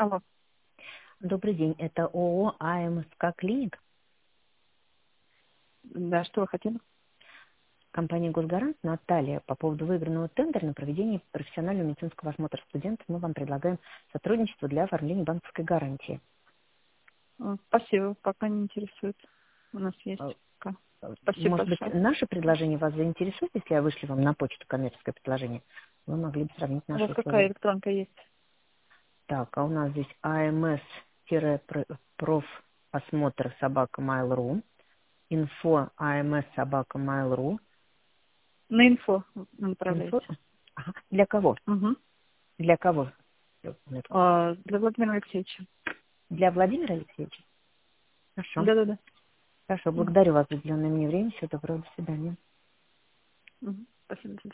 Алло. Добрый день, это ООО АМСК Клиник, Да, что вы хотели? компания «Госгарант», Наталья, по поводу выигранного тендера на проведение профессионального медицинского осмотра студентов. Мы вам предлагаем сотрудничество для оформления банковской гарантии. Спасибо, пока не интересует. У нас есть. Э, Спасибо Может быть, большое. наше предложение вас заинтересует, если я вышлю вам на почту коммерческое предложение? Вы могли бы сравнить У наши вас какая условия. электронка есть? Так, а у нас здесь ams-профосмотр собака Mail.ru, info ams собака Mail.ru, На инфо info. направляйте. Ага. Для кого? Угу. Для кого? Для Владимира Алексеевича. Для Владимира Алексеевича? Хорошо. Да-да-да. Хорошо, Мгм. благодарю вас за уделенное мне время. Всего доброго, до свидания. Мгм. Спасибо.